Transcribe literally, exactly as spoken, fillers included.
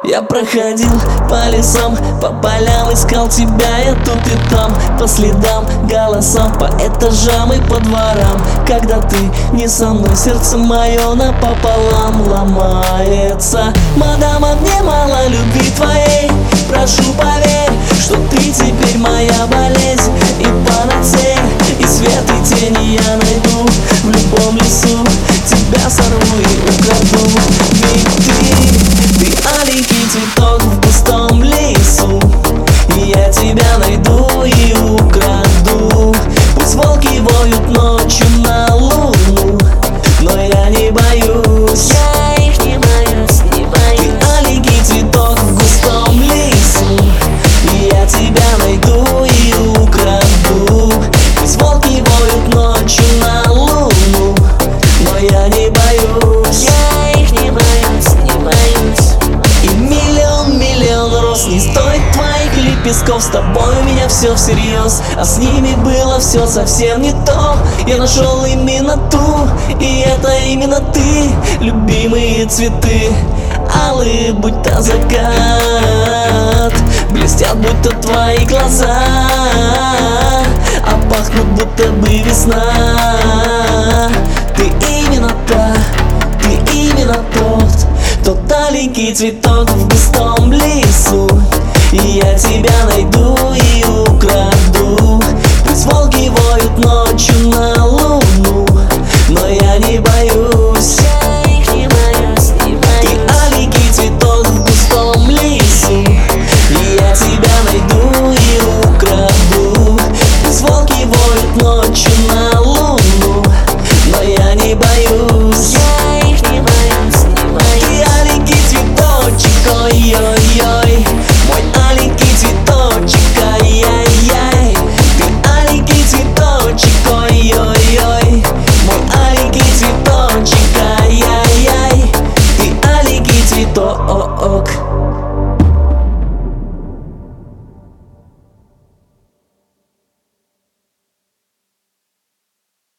Я проходил по лесам, по полям, искал тебя я тут и там, по следам, голосам, по этажам и по дворам. Когда ты не со мной, сердце мое напополам ломается. Мадам, а мне мало любви твоей, прошу поверь, что ты теперь моя болезнь и панацея. И свет и тени я найду в любом лесу, тебя сорву и украду. Ведь ты, ты аленький цветок в густом лесу, и я тебя найду и украду. Пусть волки воют ночью на луну, но я не боюсь, Я их не боюсь, не боюсь. ты аленький цветок в густом лесу, и я тебя найду и украду. Пусть волки воют ночью на луну, но я не боюсь, Я их не боюсь, не боюсь. и миллион, миллион роз не стоит твоих лепестков. С тобой у меня все всерьез, а с ними было все совсем не то. Я нашел именно ту, и это именно ты. Любимые цветы, алые, будто закат, блестят, будто твои глаза, а пахнут, будто бы весна. Ты именно та, ты именно тот, тот аленький цветок в густом лесу, и я тебя найду и украду. Пусть волки воют ночью на